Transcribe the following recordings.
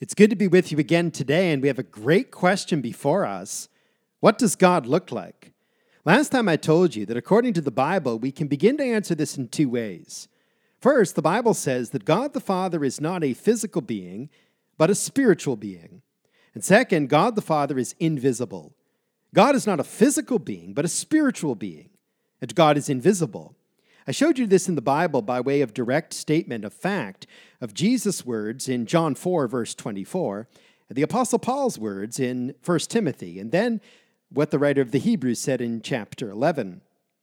It's good to be with you again today, and we have a great question before us. What does God look like? Last time I told you that according to the Bible, we can begin to answer this in two ways. First, the Bible says that God the Father is not a physical being, but a spiritual being. And second, God the Father is invisible. God is not a physical being, but a spiritual being. And God is invisible. I showed you this in the Bible by way of direct statement of fact of Jesus' words in John 4, verse 24, and the Apostle Paul's words in 1 Timothy, and then what the writer of the Hebrews said in chapter 11.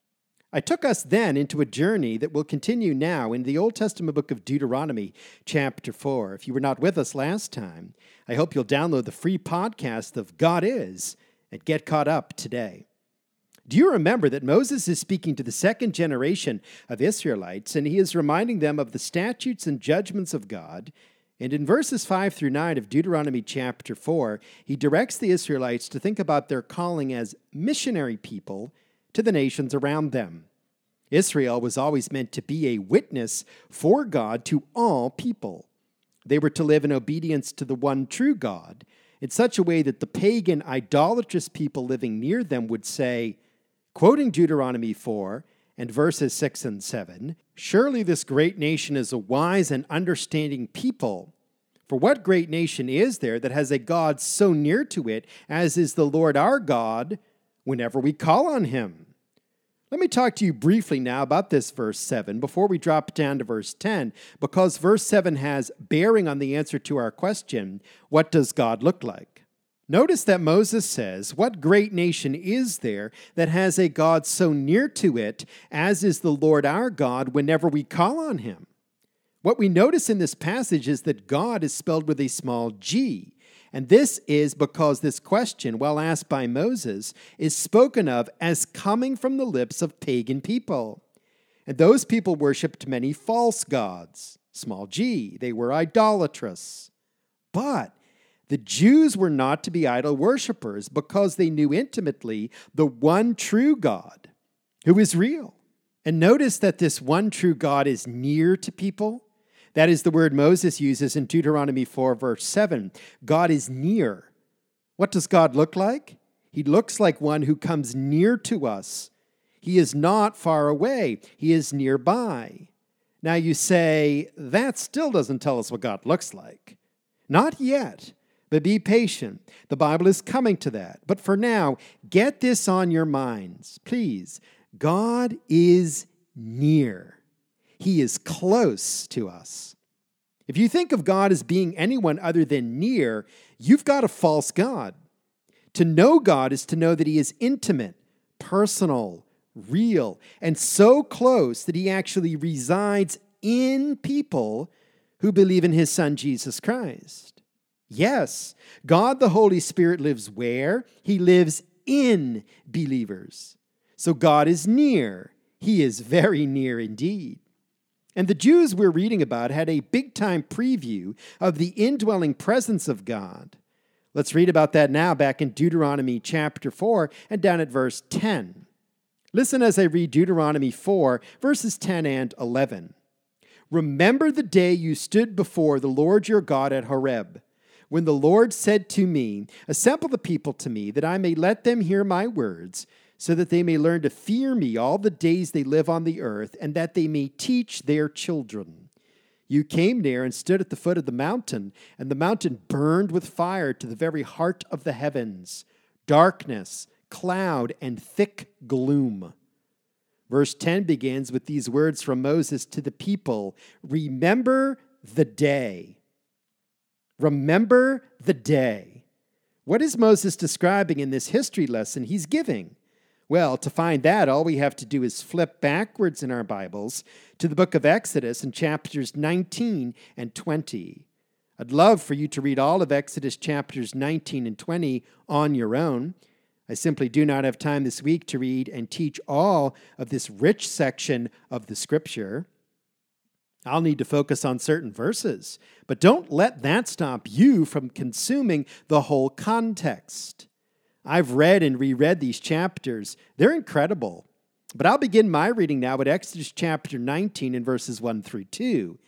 I took us then into a journey that will continue now in the Old Testament book of Deuteronomy, chapter 4. If you were not with us last time, I hope you'll download the free podcast of God Is and get caught up today. Do you remember that Moses is speaking to the second generation of Israelites, and he is reminding them of the statutes and judgments of God? And in verses 5 through 9 of Deuteronomy chapter 4, he directs the Israelites to think about their calling as missionary people to the nations around them. Israel was always meant to be a witness for God to all people. They were to live in obedience to the one true God in such a way that the pagan, idolatrous people living near them would say, quoting Deuteronomy 4 and verses 6 and 7, "Surely this great nation is a wise and understanding people. For what great nation is there that has a God so near to it as is the Lord our God whenever we call on him?" Let me talk to you briefly now about this verse 7 before we drop down to verse 10, because verse 7 has bearing on the answer to our question, what does God look like? Notice that Moses says, what great nation is there that has a God so near to it as is the Lord our God whenever we call on him? What we notice in this passage is that God is spelled with a small g. And this is because this question, while asked by Moses, is spoken of as coming from the lips of pagan people. And those people worshipped many false gods, small g. They were idolatrous. But the Jews were not to be idol worshippers because they knew intimately the one true God who is real. And notice that this one true God is near to people. That is the word Moses uses in Deuteronomy 4, verse 7. God is near. What does God look like? He looks like one who comes near to us. He is not far away. He is nearby. Now you say, that still doesn't tell us what God looks like. Not yet. But be patient. The Bible is coming to that. But for now, get this on your minds. Please, God is near. He is close to us. If you think of God as being anyone other than near, you've got a false God. To know God is to know that he is intimate, personal, real, and so close that he actually resides in people who believe in his Son, Jesus Christ. Yes, God the Holy Spirit lives where? He lives in believers. So God is near. He is very near indeed. And the Jews we're reading about had a big-time preview of the indwelling presence of God. Let's read about that now back in Deuteronomy chapter 4 and down at verse 10. Listen as I read Deuteronomy 4, verses 10 and 11. "Remember the day you stood before the Lord your God at Horeb, when the Lord said to me, 'Assemble the people to me, that I may let them hear my words, so that they may learn to fear me all the days they live on the earth, and that they may teach their children.' You came near and stood at the foot of the mountain, and the mountain burned with fire to the very heart of the heavens, darkness, cloud, and thick gloom." Verse 10 begins with these words from Moses to the people, "Remember the day." Remember the day. What is Moses describing in this history lesson he's giving? Well, to find that, all we have to do is flip backwards in our Bibles to the book of Exodus in chapters 19 and 20. I'd love for you to read all of Exodus chapters 19 and 20 on your own. I simply do not have time this week to read and teach all of this rich section of the Scripture. I'll need to focus on certain verses, but don't let that stop you from consuming the whole context. I've read and reread these chapters. They're incredible. But I'll begin my reading now at Exodus chapter 19 and verses 1 through 2.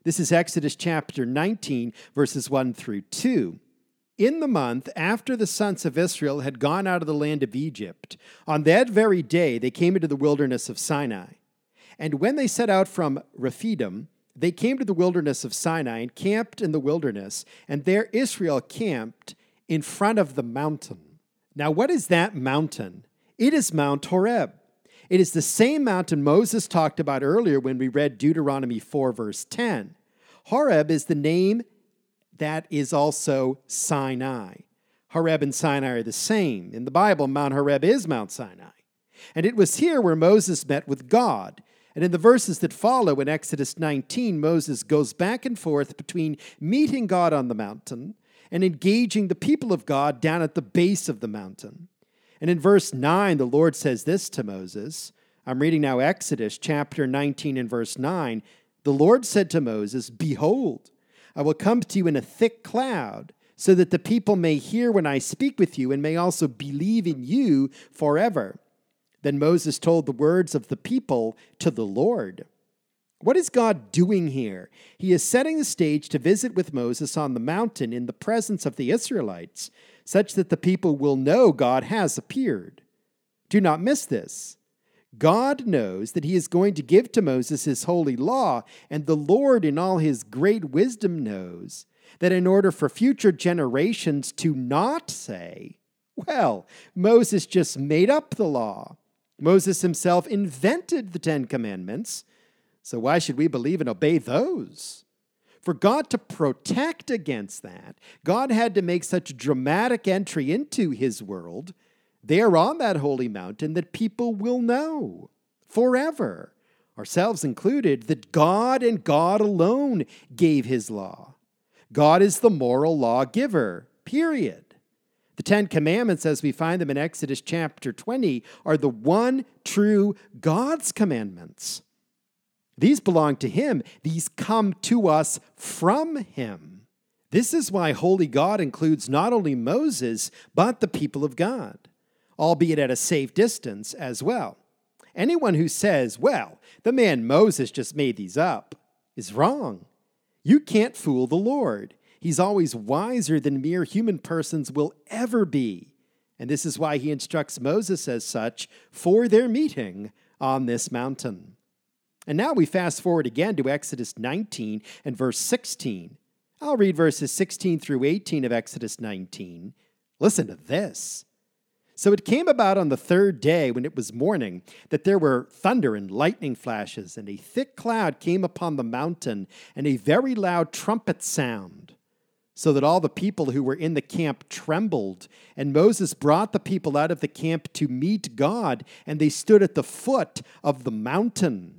This is Exodus chapter 19, verses 1 through 2. In the month after the sons of Israel had gone out of the land of Egypt, on that very day they came into the wilderness of Sinai. And when they set out from Rephidim, they came to the wilderness of Sinai and camped in the wilderness, and there Israel camped in front of the mountain. Now, what is that mountain? It is Mount Horeb. It is the same mountain Moses talked about earlier when we read Deuteronomy 4, verse 10. Horeb is the name that is also Sinai. Horeb and Sinai are the same. In the Bible, Mount Horeb is Mount Sinai. And it was here where Moses met with God. And in the verses that follow in Exodus 19, Moses goes back and forth between meeting God on the mountain and engaging the people of God down at the base of the mountain. And in verse 9, the Lord says this to Moses. I'm reading now Exodus chapter 19 and verse 9. The Lord said to Moses, "Behold, I will come to you in a thick cloud, so that the people may hear when I speak with you and may also believe in you forever." Then Moses told the words of the people to the Lord. What is God doing here? He is setting the stage to visit with Moses on the mountain in the presence of the Israelites, such that the people will know God has appeared. Do not miss this. God knows that he is going to give to Moses his holy law, and the Lord in all his great wisdom knows that in order for future generations to not say, well, Moses just made up the law. Moses himself invented the Ten Commandments, so why should we believe and obey those? For God to protect against that, God had to make such a dramatic entry into his world there on that holy mountain that people will know forever, ourselves included, that God and God alone gave his law. God is the moral lawgiver, period. The Ten Commandments, as we find them in Exodus chapter 20, are the one true God's commandments. These belong to him. These come to us from him. This is why holy God includes not only Moses, but the people of God, albeit at a safe distance as well. Anyone who says, well, the man Moses just made these up, is wrong. You can't fool the Lord. He's always wiser than mere human persons will ever be. And this is why he instructs Moses as such for their meeting on this mountain. And now we fast forward again to Exodus 19 and verse 16. I'll read verses 16 through 18 of Exodus 19. Listen to this. So it came about on the third day, when it was morning, that there were thunder and lightning flashes, and a thick cloud came upon the mountain, and a very loud trumpet sound, so that all the people who were in the camp trembled. And Moses brought the people out of the camp to meet God, and they stood at the foot of the mountain.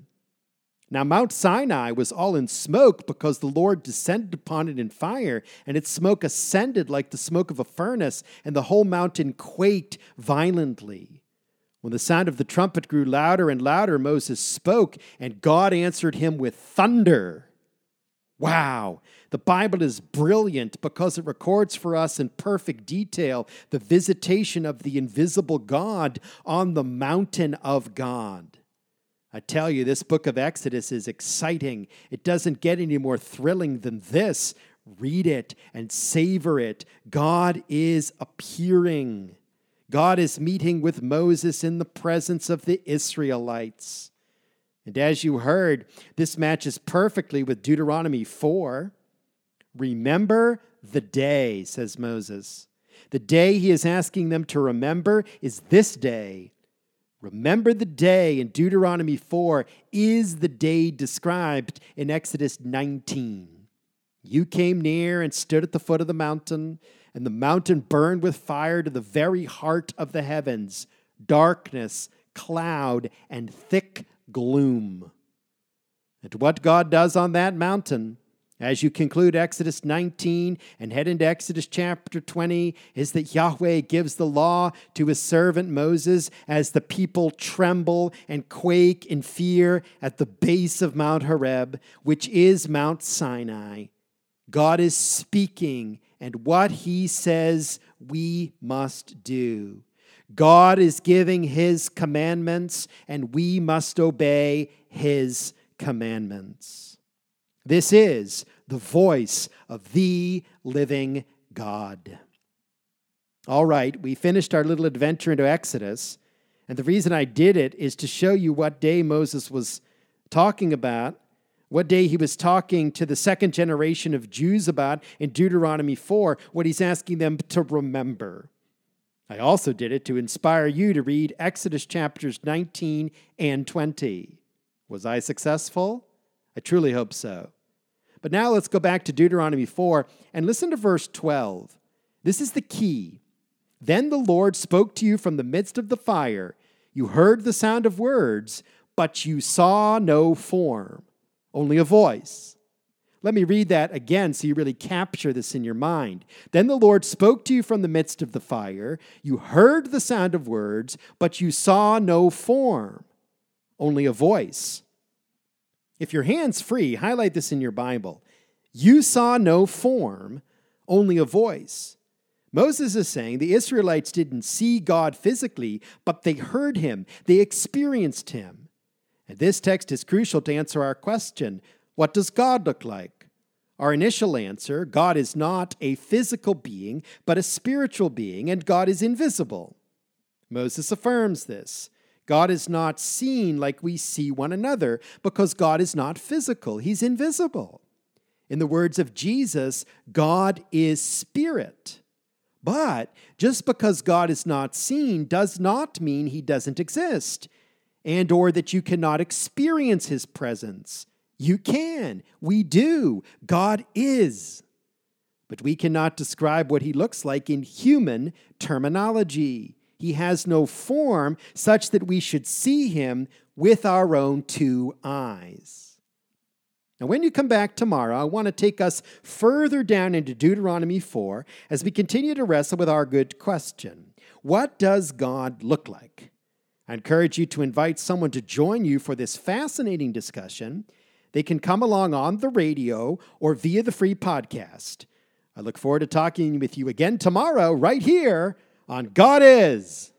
Now Mount Sinai was all in smoke, because the Lord descended upon it in fire, and its smoke ascended like the smoke of a furnace, and the whole mountain quaked violently. When the sound of the trumpet grew louder and louder, Moses spoke, and God answered him with thunder. Wow! The Bible is brilliant because it records for us in perfect detail the visitation of the invisible God on the mountain of God. I tell you, this book of Exodus is exciting. It doesn't get any more thrilling than this. Read it and savor it. God is appearing. God is meeting with Moses in the presence of the Israelites. And as you heard, this matches perfectly with Deuteronomy 4. Remember the day, says Moses. The day he is asking them to remember is this day. Remember the day in Deuteronomy 4 is the day described in Exodus 19. You came near and stood at the foot of the mountain, and the mountain burned with fire to the very heart of the heavens, darkness, cloud, and thick gloom. And what God does on that mountain, as you conclude Exodus 19 and head into Exodus chapter 20, is that Yahweh gives the law to his servant Moses as the people tremble and quake in fear at the base of Mount Horeb, which is Mount Sinai. God is speaking, and what he says we must do. God is giving his commandments, and we must obey his commandments. This is the voice of the living God. All right, we finished our little adventure into Exodus, and the reason I did it is to show you what day Moses was talking about, what day he was talking to the second generation of Jews about in Deuteronomy 4, what he's asking them to remember. I also did it to inspire you to read Exodus chapters 19 and 20. Was I successful? I truly hope so. But now let's go back to Deuteronomy 4 and listen to verse 12. This is the key. Then the Lord spoke to you from the midst of the fire. You heard the sound of words, but you saw no form, only a voice. Let me read that again so you really capture this in your mind. Then the Lord spoke to you from the midst of the fire. You heard the sound of words, but you saw no form, only a voice. If your hand's free, highlight this in your Bible. You saw no form, only a voice. Moses is saying the Israelites didn't see God physically, but they heard him. They experienced him. And this text is crucial to answer our question, what does God look like? Our initial answer, God is not a physical being, but a spiritual being, and God is invisible. Moses affirms this. God is not seen like we see one another because God is not physical. He's invisible. In the words of Jesus, God is spirit. But just because God is not seen does not mean he doesn't exist, and or that you cannot experience his presence. You can. We do. God is. But we cannot describe what he looks like in human terminology. He has no form such that we should see him with our own two eyes. Now, when you come back tomorrow, I want to take us further down into Deuteronomy 4 as we continue to wrestle with our good question. What does God look like? I encourage you to invite someone to join you for this fascinating discussion. They can come along on the radio or via the free podcast. I look forward to talking with you again tomorrow right here on God Is.